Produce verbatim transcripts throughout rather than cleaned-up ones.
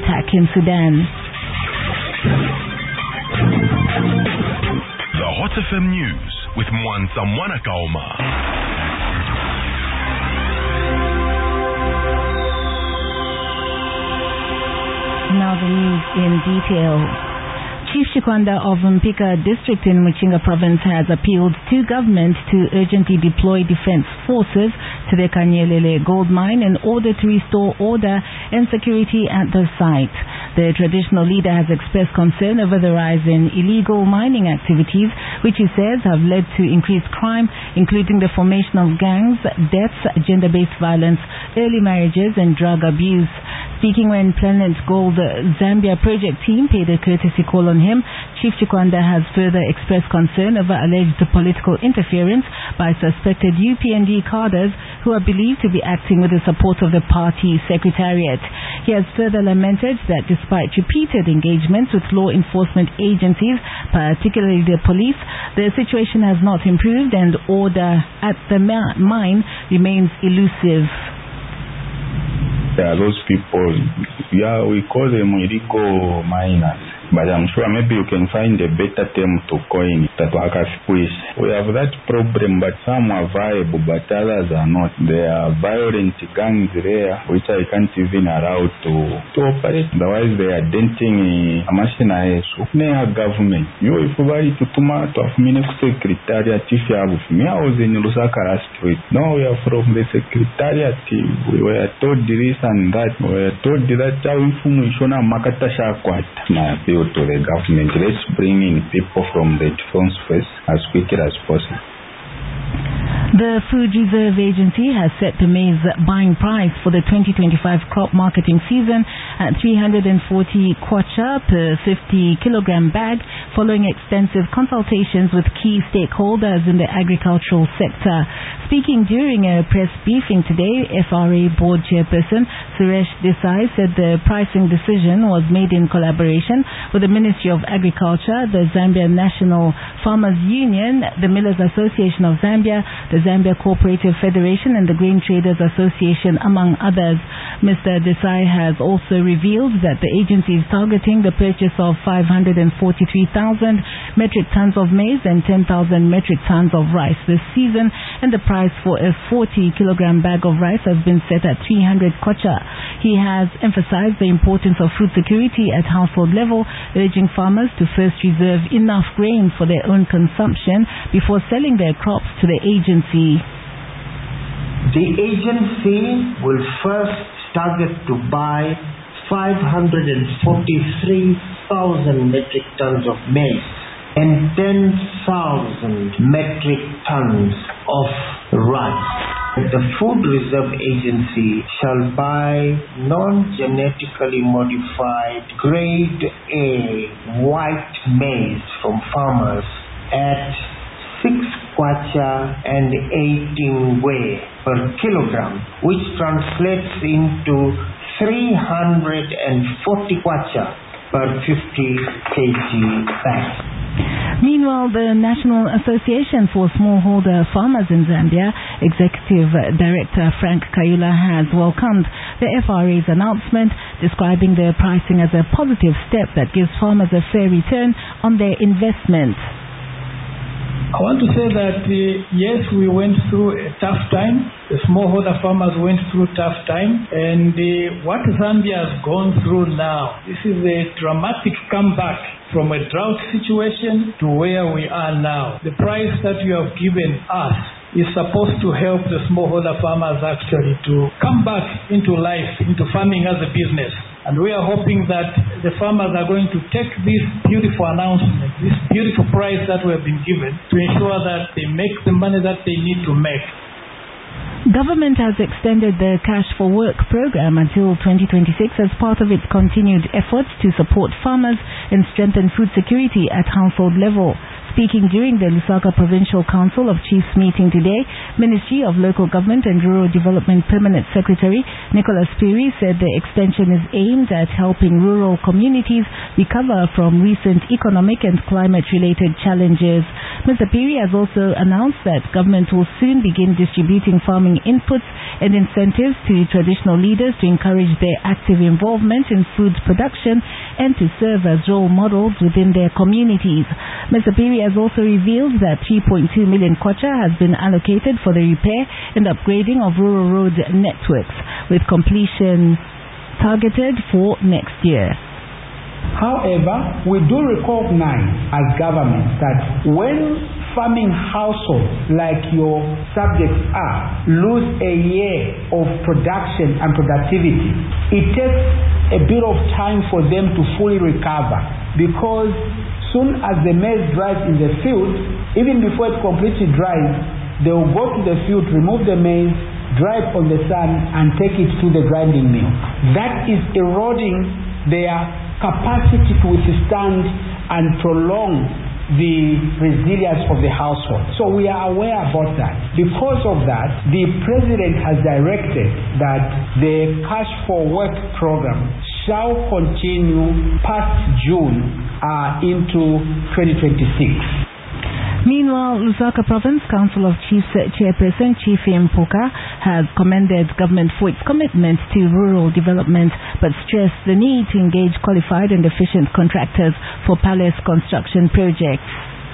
attack in Sudan. The Hot F M News with Mwanza Mwanakaoma. Now the news in detail. Chief Chikwanda of Mpika district in Muchinga province has appealed to government to urgently deploy defense forces to the Kanyelele gold mine in order to restore order and security at the site. The traditional leader has expressed concern over the rise in illegal mining activities, which he says have led to increased crime, including the formation of gangs, deaths, gender-based violence, early marriages and drug abuse. Speaking when Planet Gold Zambia project team paid a courtesy call on him, Chief Chikwanda has further expressed concern over alleged political interference by suspected U P N D cadres who are believed to be acting with the support of the party secretariat. He has further lamented that despite repeated engagements with law enforcement agencies, particularly the police, the situation has not improved and order at the mine remains elusive. There are those people, yeah, we call them illegal miners, but I'm sure maybe you can find a better term to coin it, that work as squeeze. We have that problem, but some are viable, but others are not. There are violent gangs there, which I can't even allow to, to operate. Otherwise, they are denting a machine. So, near government, you if you to tuma to have minister secretariat, if you have me, I was in Lusaka last week. Now we are from the secretariat. We were told this and that. We were told that how information makata shakwata. My appeal to the government, let's bring in people from the defense force as quickly as possible. The Food Reserve Agency has set the maize buying price for the twenty twenty-five crop marketing season at three hundred forty kwacha per fifty kilogram bag, following extensive consultations with key stakeholders in the agricultural sector. Speaking during a press briefing today, F R A board chairperson Suresh Desai said the pricing decision was made in collaboration with the Ministry of Agriculture, the Zambia National Farmers Union, the Millers Association of Zambia, the Zambia Cooperative Federation and the Grain Traders Association, among others. Mister Desai has also revealed that the agency is targeting the purchase of five hundred forty-three thousand metric tons of maize and ten thousand metric tons of rice this season, and the price for a forty kilogram bag of rice has been set at three hundred kwacha. He has emphasized the importance of food security at household level, urging farmers to first reserve enough grain for their own consumption before selling their crops to the agency. The agency will first target to buy five hundred forty-three thousand metric tons of maize and ten thousand metric tons of rice. The Food Reserve Agency shall buy non-genetically modified grade A white maize from farmers at six kwacha and eighteen way per kilogram, which translates into three hundred forty kwacha per fifty kilogram bag. Meanwhile, the National Association for Smallholder Farmers in Zambia, Executive Director Frank Kayula, has welcomed the F R A's announcement, describing their pricing as a positive step that gives farmers a fair return on their investment. I want to say that uh, yes, we went through a tough time. The smallholder farmers went through a tough time, and uh, what Zambia has gone through now, this is a dramatic comeback from a drought situation to where we are now. The price that you have given us is supposed to help the smallholder farmers actually to come back into life, into farming as a business. And we are hoping that the farmers are going to take this beautiful announcement, this beautiful price that we have been given, to ensure that they make the money that they need to make. Government has extended the Cash for Work program until twenty twenty-six as part of its continued efforts to support farmers and strengthen food security at household level. Speaking during the Lusaka Provincial Council of Chiefs meeting today, Ministry of Local Government and Rural Development Permanent Secretary Nicholas Phiri said the extension is aimed at helping rural communities recover from recent economic and climate-related challenges. Mister Phiri has also announced that government will soon begin distributing farming inputs and incentives to traditional leaders to encourage their active involvement in food production and to serve as role models within their communities. Mister Phiri has also revealed that three point two million kwacha has been allocated for the repair and upgrading of rural road networks, with completion targeted for next year. However, we do recognize as government that when farming households like your subjects are lose a year of production and productivity, it takes a bit of time for them to fully recover, because soon as the maize dries in the field, even before it completely dries, they will go to the field, remove the maize, dry it on the sun, and take it to the grinding mill. That is eroding their capacity to withstand and prolong the resilience of the household. So we are aware about that. Because of that, the President has directed that the Cash for Work program shall continue past June uh, into twenty twenty-six. Meanwhile, Lusaka Province Council of Chiefs Chairperson Chifi Mpuka has commended government for its commitment to rural development, but stressed the need to engage qualified and efficient contractors for palace construction projects.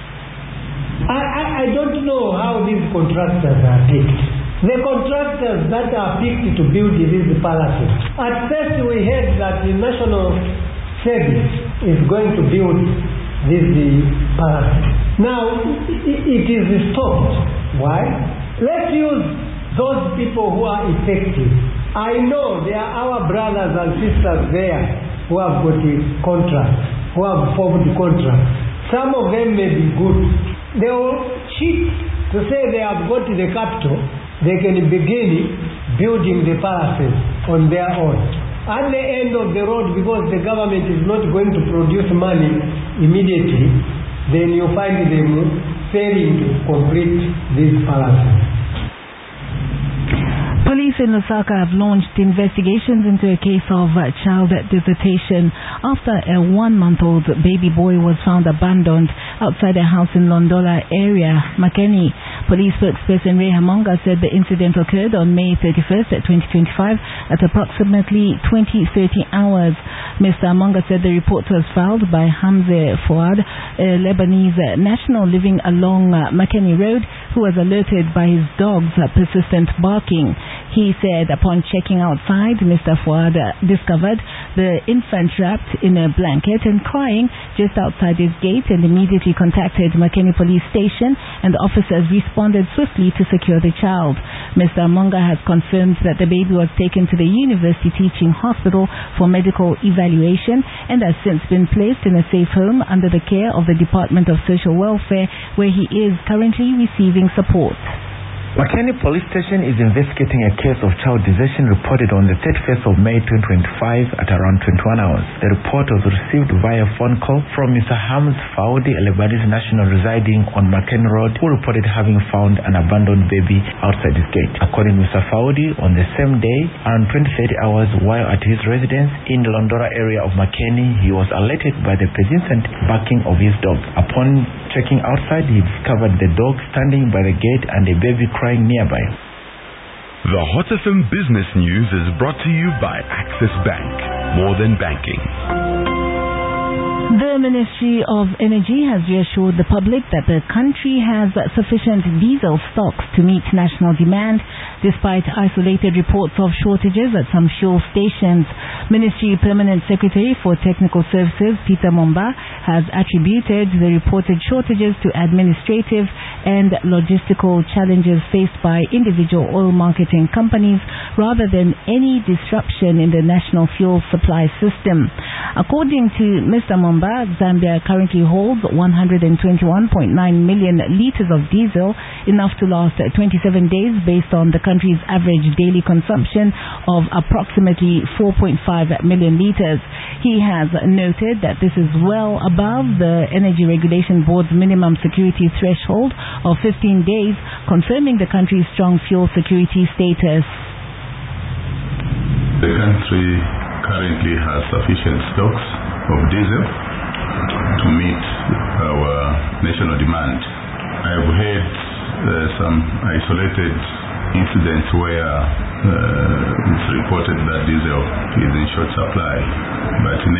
I, I, I don't know how these contractors are picked. The contractors that are picked to build these palaces. At first we heard that the National Service is going to build these palaces. Now, it is stopped. Why? Let's use those people who are effective. I know there are our brothers and sisters there who have got a contract, who have formed the contract. Some of them may be good. They will cheat to say they have got the capital. They can begin building the palaces on their own. At the end of the road, because the government is not going to produce money immediately, then you find them failing to complete these palaces. Police in Lusaka have launched investigations into a case of uh, child desertation after a one-month-old baby boy was found abandoned outside a house in Londola area, Makeni. Police spokesperson Ray Hamonga said the incident occurred on May thirty-first, twenty twenty-five at approximately twenty thirty hours. Mister Hamonga said the report was filed by Hamze Fouad, a Lebanese national living along uh, Makeni Road, who was alerted by his dog's uh, persistent barking. He said upon checking outside, Mister Fouad uh, discovered the infant wrapped in a blanket and crying just outside his gate, and immediately contacted Makeni Police Station, and officers responded swiftly to secure the child. Mister Monga has confirmed that the baby was taken to the University Teaching Hospital for medical evaluation and has since been placed in a safe home under the care of the Department of Social Welfare, where he is currently receiving support. Makeni Police Station is investigating a case of child desertion reported on the thirty-first of May twenty twenty-five at around twenty-one hours. The report was received via phone call from Mister Hamz Faudi, a Lebanese national residing on Makeni Road, who reported having found an abandoned baby outside his gate. According to Mister Faudi, on the same day, around twenty to thirty hours while at his residence in the Londora area of Makeni, he was alerted by the persistent barking of his dog. Upon checking outside, he discovered the dog standing by the gate and a baby crying nearby. The Hot F M Business News is brought to you by Access Bank. More than banking. The Ministry of Energy has reassured the public that the country has sufficient diesel stocks to meet national demand, despite isolated reports of shortages at some fuel stations. Ministry Permanent Secretary for Technical Services, Peter Momba, has attributed the reported shortages to administrative and logistical challenges faced by individual oil marketing companies rather than any disruption in the national fuel supply system. According to Mister Momba, Zambia currently holds one hundred twenty-one point nine million litres of diesel, enough to last twenty-seven days based on the country's average daily consumption of approximately four point five million litres. He has noted that this is well above the Energy Regulation Board's minimum security threshold of fifteen days, confirming the country's strong fuel security status. The country currently has sufficient stocks of diesel to meet our national demand. I have heard uh, some isolated incidents where uh, it's reported that diesel is in short supply, but in